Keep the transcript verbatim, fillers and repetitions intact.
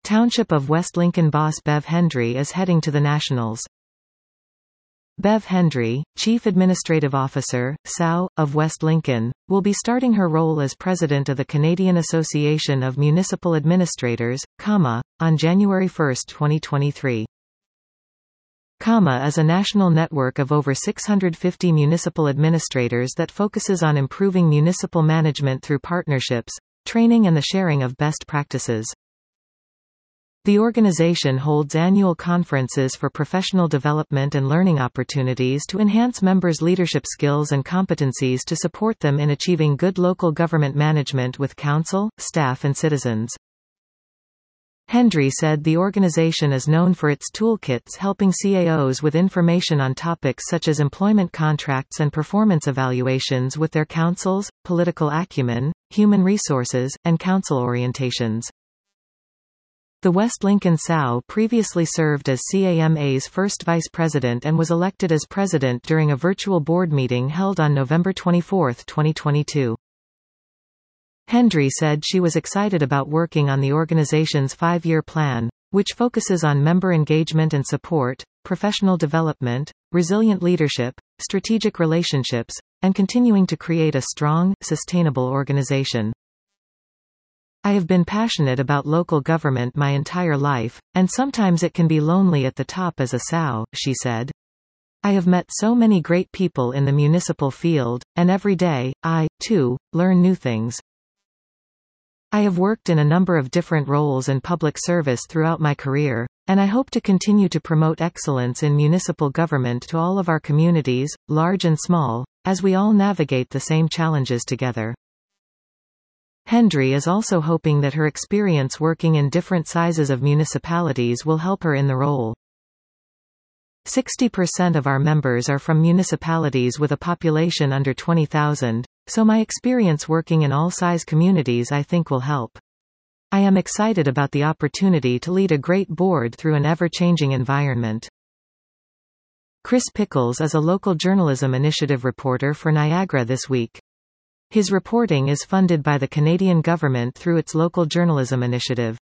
Township of West Lincoln boss Bev Hendry is heading to the Nationals. Bev Hendry, Chief Administrative Officer, S O W, of West Lincoln, will be starting her role as President of the Canadian Association of Municipal Administrators, C A M A, on January first twenty twenty-three. C A M A is a national network of over six hundred fifty municipal administrators that focuses on improving municipal management through partnerships, training and the sharing of best practices. The organization holds annual conferences for professional development and learning opportunities to enhance members' leadership skills and competencies to support them in achieving good local government management with council, staff and citizens. Hendry said the organization is known for its toolkits helping C A Os with information on topics such as employment contracts and performance evaluations with their councils, political acumen, human resources, and council orientations. The West Lincoln S O W previously served as C A M A's first vice president and was elected as president during a virtual board meeting held on November twenty-fourth twenty twenty-two. Hendry said she was excited about working on the organization's five-year plan, which focuses on member engagement and support, professional development, resilient leadership, strategic relationships, and continuing to create a strong, sustainable organization. I have been passionate about local government my entire life, and sometimes it can be lonely at the top as a S O W, she said. I have met so many great people in the municipal field, and every day, I, too, learn new things. I have worked in a number of different roles in public service throughout my career, and I hope to continue to promote excellence in municipal government to all of our communities, large and small, as we all navigate the same challenges together. Hendry is also hoping that her experience working in different sizes of municipalities will help her in the role. sixty percent of our members are from municipalities with a population under twenty thousand, so my experience working in all size communities I think will help. I am excited about the opportunity to lead a great board through an ever-changing environment. Chris Pickles is a local journalism initiative reporter for Niagara this week. His reporting is funded by the Canadian government through its local journalism initiative.